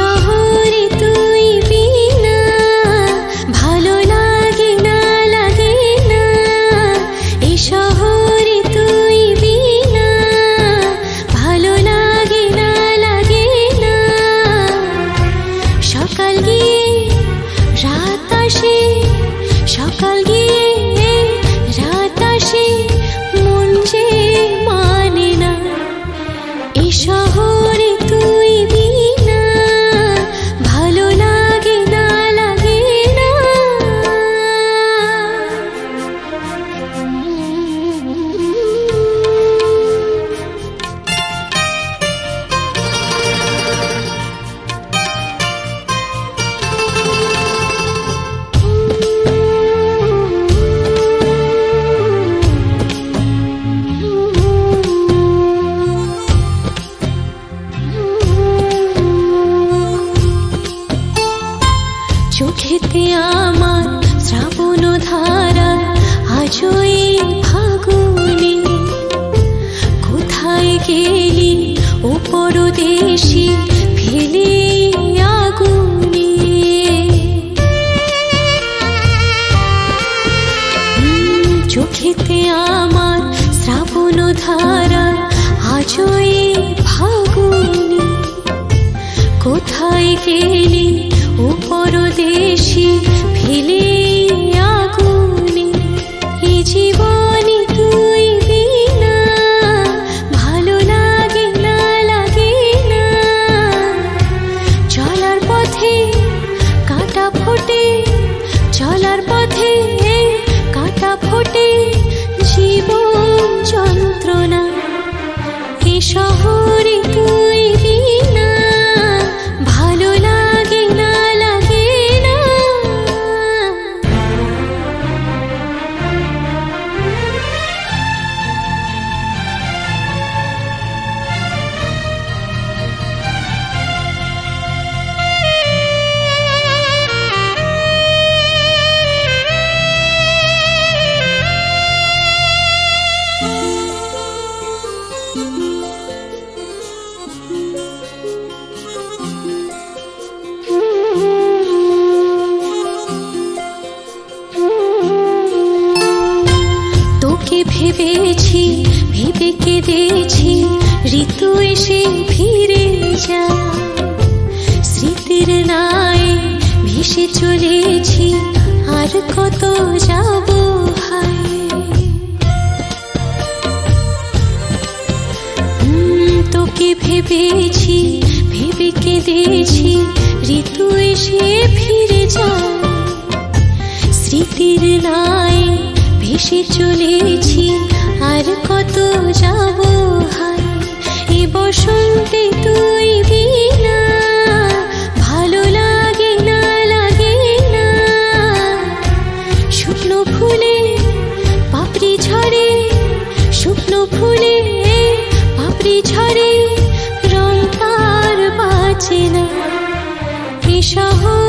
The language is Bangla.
শহরে তুই বিনা ভালো লাগে না, লাগে না। এই শহরে তুই বিনা ভালো লাগে না, লাগে না। সকাল গিয়ে রাত আসে, সকাল গিয়ে রাত আসে, মন যে মানে না। এই শহরে তুই বিনা ভালো লাগে না, লাগে না। চোখেতে আমার শ্রাবণ ধারা, আজও এই ফাগুনে। কোথায় গেলি ও পরদেশি, ফেলে আগুনে। চোখেতে আমার শ্রাবণ ধারা, আজও এই ফাগুনে। কোথায় গেলি ও পরদেশি, ফেলে আগুনে। এই জীবনে তুই বিনা ভালো লাগে না, লাগে না। চলার পথে কাঁটা ফোটে, চলার পথে কাঁটা ফোটে, জীবন যন্ত্রণা। এই শহরে তুই বিনা ভালো লাগে না, লাগে না। তোকে ভেবেছি, ভেবে কেঁদেছি, ঋতু এসে ফিরে যায়। স্মৃতির নাই ভেসে চলেছি, আর কত যাব হায়। তোকে ভেবেছি, ভেবে কেঁদেছি, ঋতু এসে ফিরে যায়। স্মৃতির নাই ভেসে চলেছি, আর কত যাব হায়। এ বসন্তে তুই বিনা ভালো লাগে না, লাগে না। শুকনো ফুলে পাপড়ি ঝরে, শুকনো ফুলে পাপড়ি ঝরে, রং তার বাঁচে না। এ শহর